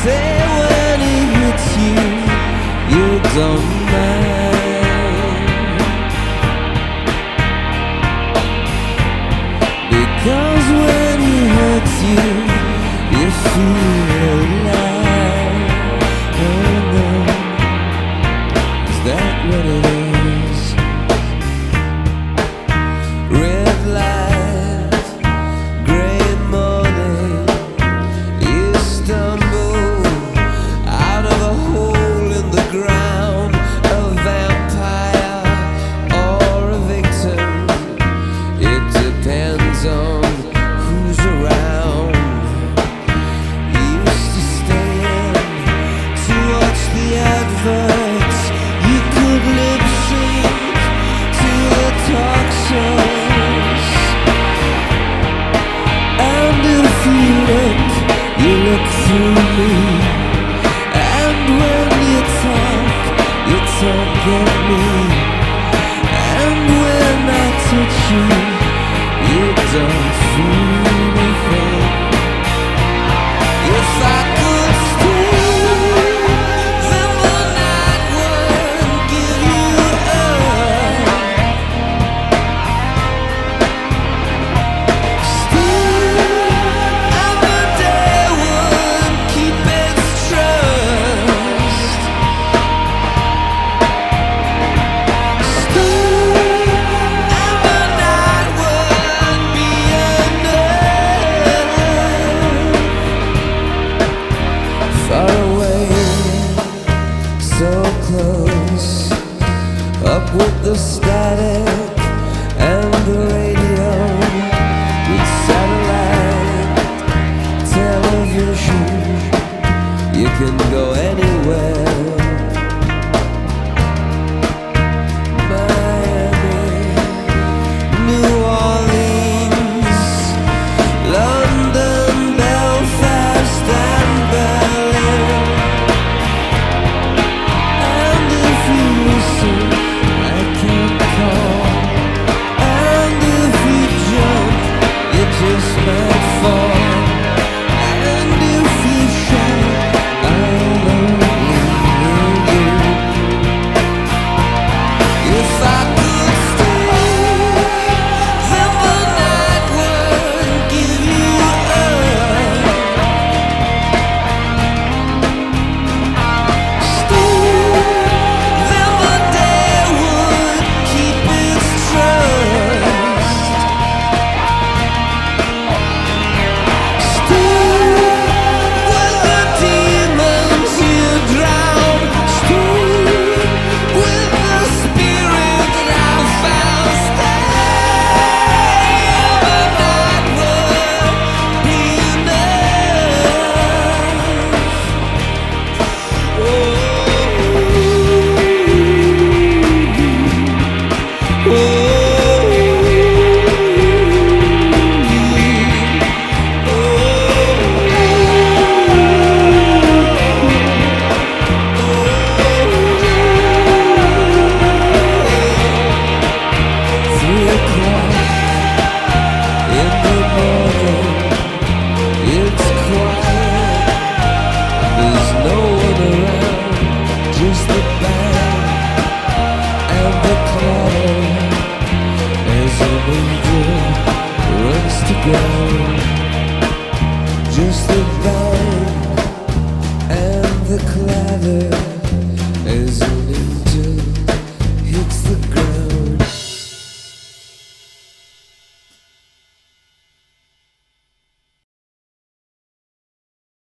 say when he hits you, you don't mind, because when he hurts you, you feel alive. Oh no, is that what it is? Red light, gray morning, you stumble out of a hole in the ground, a vampire or a victim. It depends on who's around. You used to stand to watch the adverts. You could lip sync to the talk shows, and if you look through me, and when you talk at me, and when I touch you, you don't feel anything. If I could stay, then the night wouldn't give you up. Still, and the day wouldn't keep its trust. Still, and the night wouldn't be enough. Far away, so close, up with the static.